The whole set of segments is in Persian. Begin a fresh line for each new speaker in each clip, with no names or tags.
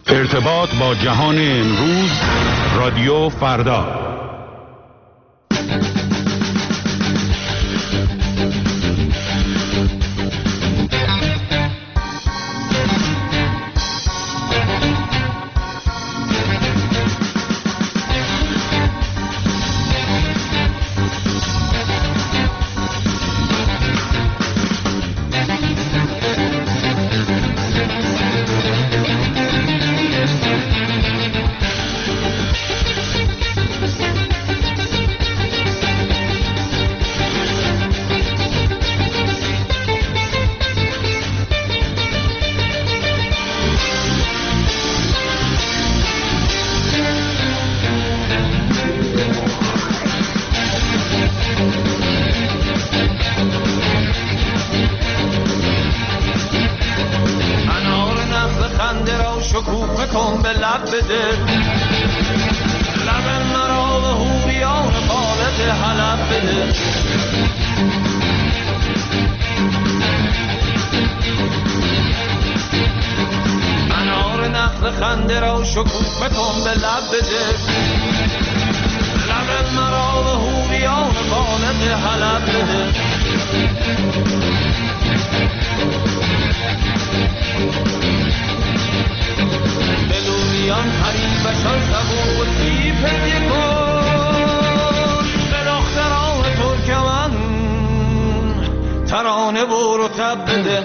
ارتباط با جهان امروز، رادیو فردا.
ترانه برو تب بده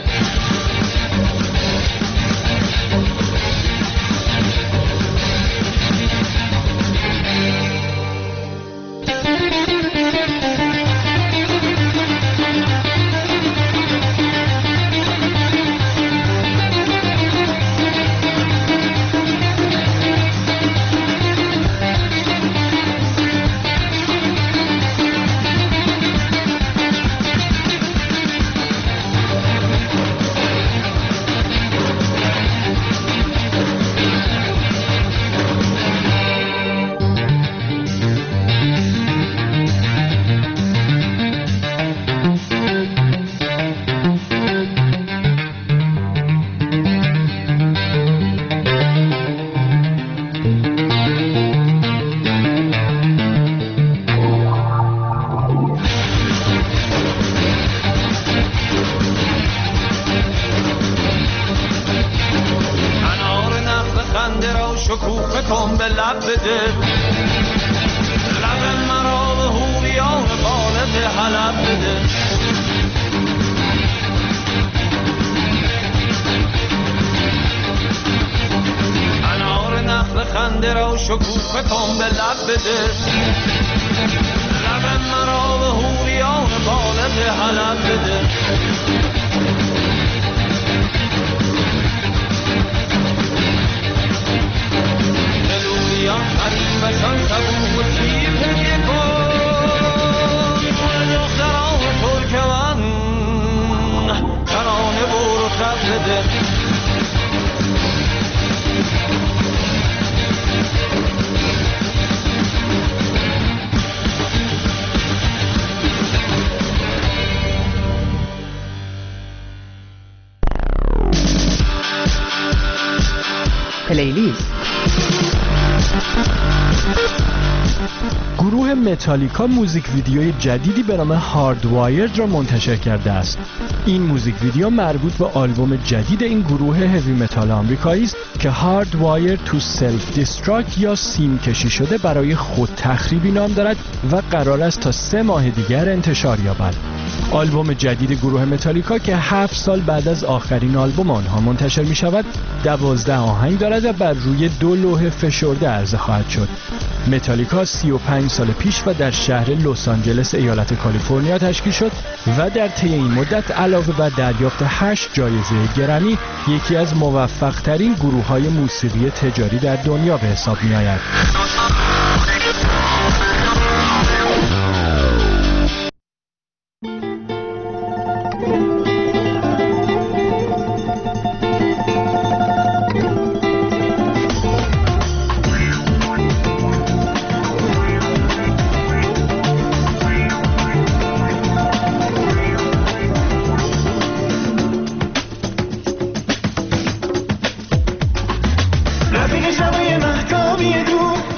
پلیلیست.
گروه متالیکا موزیک ویدیوی جدیدی به نام هاردوایرد را منتشر کرده است. این موزیک ویدیو مربوط به آلبوم جدید این گروه هوی متال آمریکایی است که هاردوایر تو سلف دیستراکت یا سیم کشی شده برای خود تخریبی نام دارد و قرار است تا 3 ماه دیگر انتشار یابد. آلبوم جدید گروه متالیکا که 7 سال بعد از آخرین آلبوم آنها منتشر می شود 12 آهنگ دارد و بر روی 2 لوح فشرده عرضه خواهد شد. متالیکا 35 سال پیش و در شهر لس آنجلس ایالت کالیفرنیا تشکیل شد و در طی این مدت علاوه بر دریافت 8 جایزه گرمی یکی از موفق ترین گروه های موسیقی تجاری در دنیا به حساب می آید.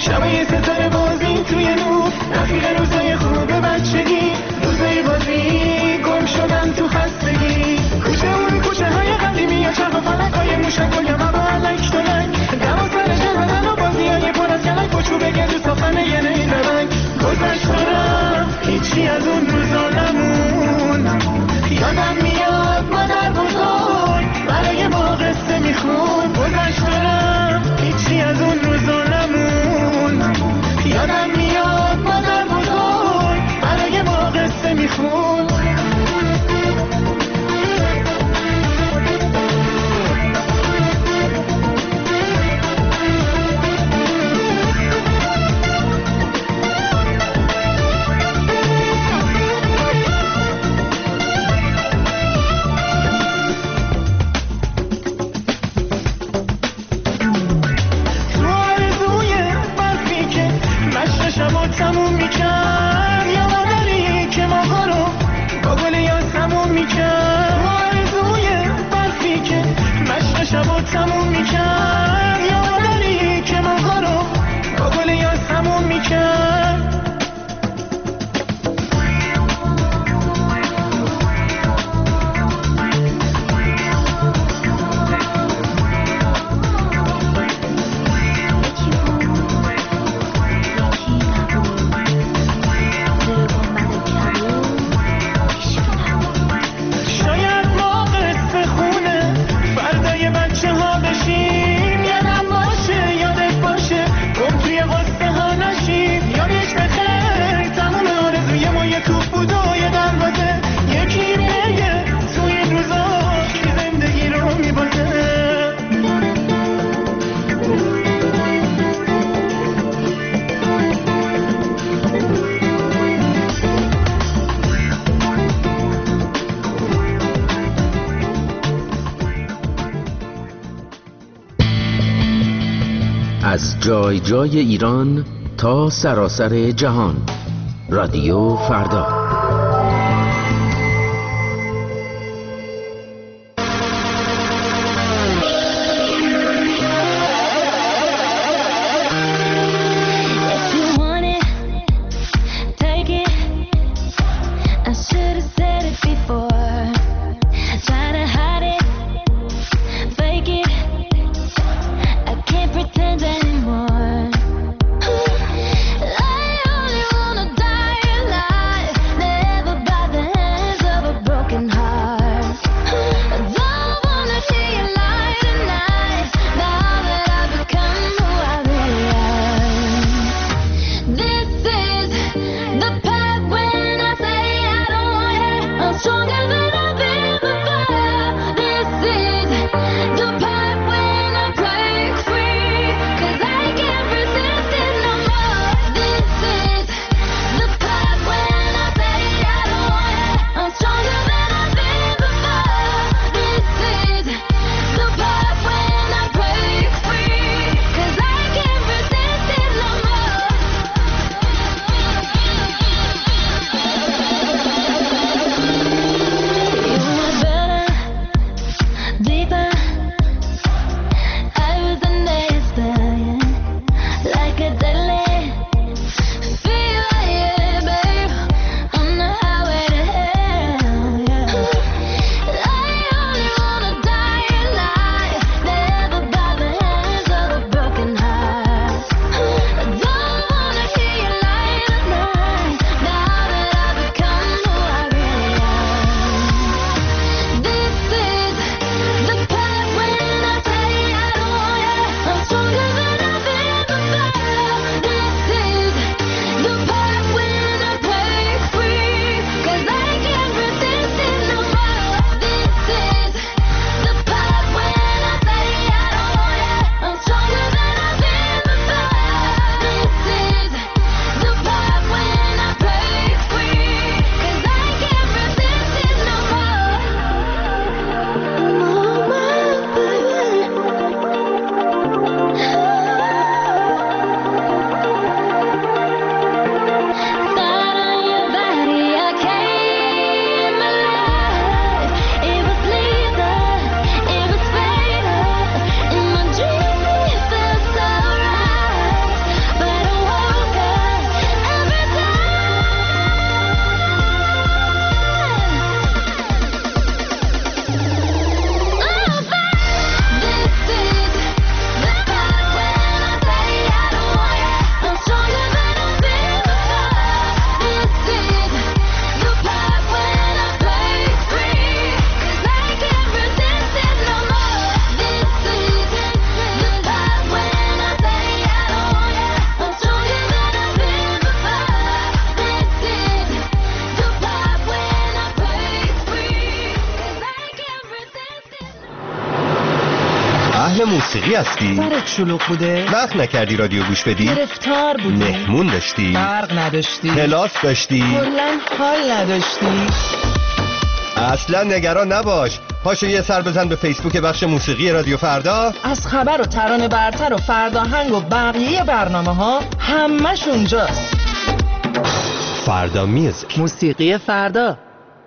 شبای ستاره بازی توی نور، رفیق روزای خوب بچگی، روزای بازی گم شدن تو خستگی. کوچه اون کوچه های قدیمی یا چرخ و فلک های موشک و یما با علک دلک، دما سر جهدن و بازی های پر از کلک و چوب گلو ساختن یه نیل رنگ. گذشت رفت هیچی از اون روزا نمون، یادم میاد مادر بزرگ برای ما قصه میخون. گذشت رفت هیچی از اون روزا نمون، یادم میاد مادر بزرگ برای ما قصه میخون. تموم میکرد یا مادری که ماها رو با گل یاسمون میکرد. آرزوی برفی که مشق شبا تموم میکرد یا مادری که ماها رو با گل یاسمون میکرد.
از جای جای ایران تا سراسر جهان، رادیو فردا.
I only wanna die alive. موسیقی هستی؟
سرت شلوغ بوده؟
وقت نکردی رادیو گوش بدی؟
گرفتار بودی؟
مهمون داشتی؟
برق نداشتی؟
کلاس داشتی؟
کلاً حال نداشتی؟
اصلا نگران نباش. پاشو یه سر بزن به فیسبوک بخش موسیقی رادیو فردا.
از خبر و ترانه برتر و فرداهنگ و بقیه برنامه ها همش اونجاست.
فردا میوزیک،
موسیقی فردا.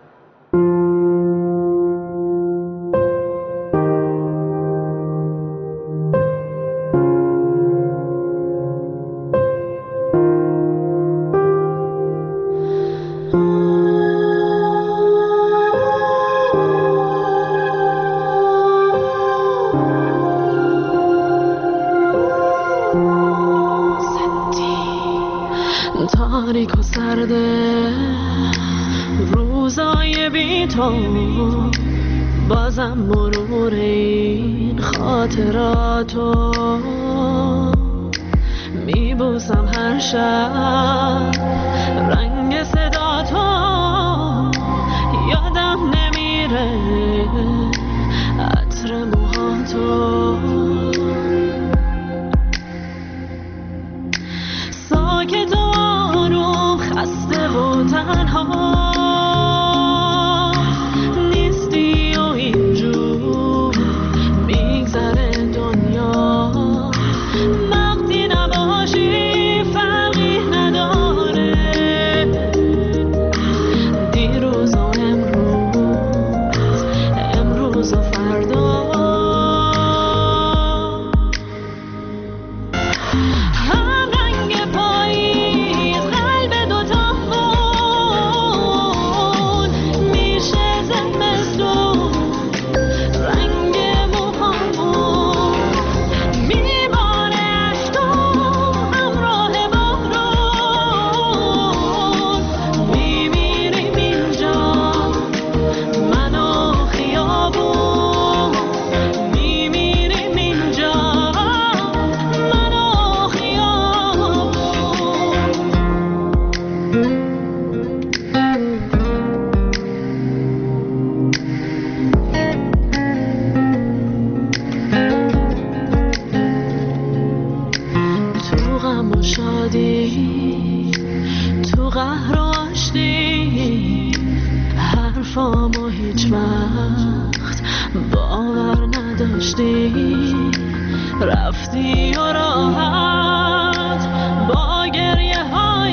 تاریک و سرده روزای بی تو، بازم مرور این خاطراتو میبوسم هر شب، رنگ صدا تو یادم نمیره، عطر موهاتو ساکت و آروم، خسته و تنها نیستی و اینجور میگذره دنیا، وقتی نباشی فرقی نداره، دیروز و امروز و فردا. تو قهر و آشتی حرفامو هیچ وقت باور نداشتی، رفتی و راحت با گریه های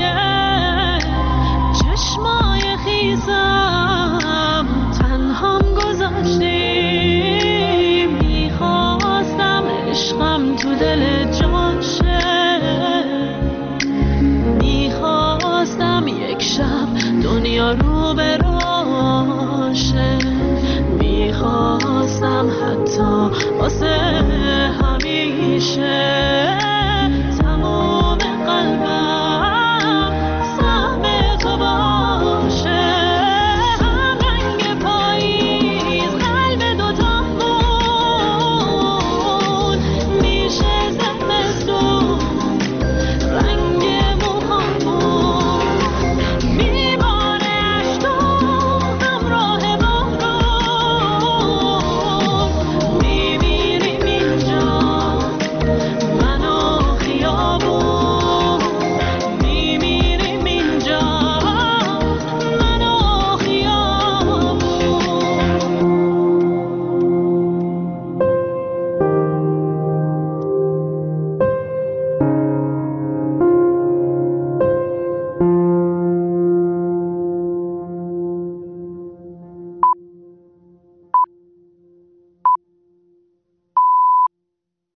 چشمای خیزم تنهام گذاشتی، میخواستم عشقم تو دل جان شه، میخواستم یک شب دنیا رو بر